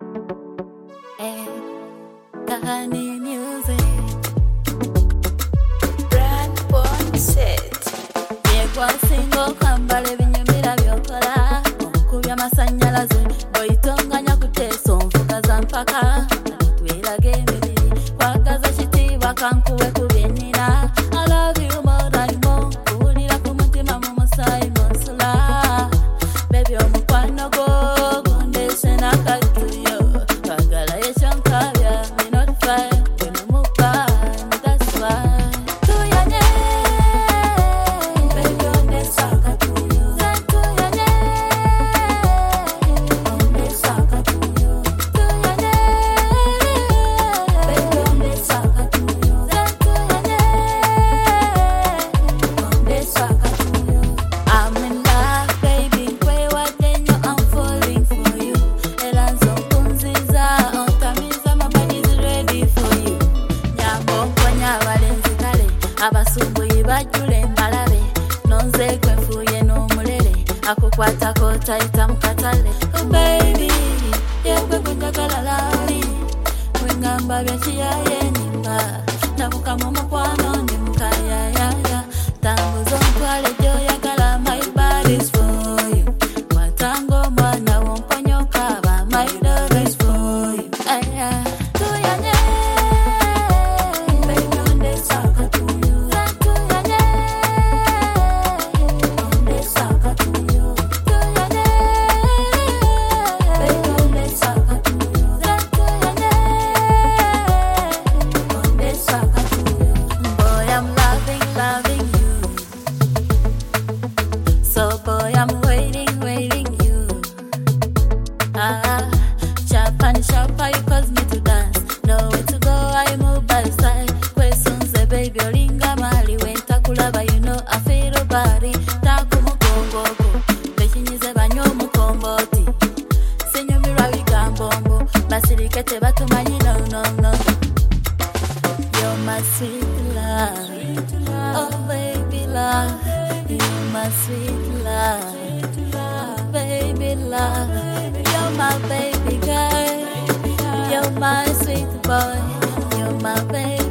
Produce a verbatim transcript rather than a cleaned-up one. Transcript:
Hey, Kahani music. Brand Born Set. Yegwa singo kambale binyumira byokola. Okubya masanyalaze boyitonganya kuteesa onvuga za mpaka. Twelage emibiri kwagaza kitiibwa kankuwe ku byenina. I love you more and more. Kuwulira ku mutima mu musaayi munsula. Baby omukwano gwo gondese n'akadduyo. Kwagala ekyo nkabya me not fine. Bwe mumupa that's why. Tuyanye baby ondesa akadduyo. Tuyanye ondesa akadduyo. Tuyanye baby ondesa akadduyo. Tuyanye ondesa akadduyo. I'm in love baby nkwewadde nnyo I'm falling for you. Era nze okunziza ontamiza my body's ready for you. Nyamba onkonya abalenzi kale abasumbuyi bajjule mbalabe. Nonze gwe nfuuye n'omulere akukwatako tayita mu katale. Oh baby yegwe gwe njagala lali bwe ngamba bya kiyaye nimba nabuka mu mukwano ndi mukayayaya tambuza ontwale gy'oyagala my body's for you. Watanga omwana w'omponyoka aba my love is for you. Aya tuyanye baby ondesa akadduyo. Tuyanye ondesa akadduyo. Tuyanye baby ondesa akadduyo. Tuyanye ondesa akadduyo. Boy I'm loving loving you. So boy I'm waiting waiting you. Ah, Japan shopper, you cause me to dance. Nowhere to go, I move by the side. Questions, baby, olinga mali. When takulaba, you know I feel your body. Taku mugongo, beshinyize banyo mukomboti. Senyo mirawi gambombo, basirikete batumanyi no no no. You're my sweet love, oh baby love. You're my sweet love. Baby love, you're my baby girl, you're my sweet boy, you're my baby.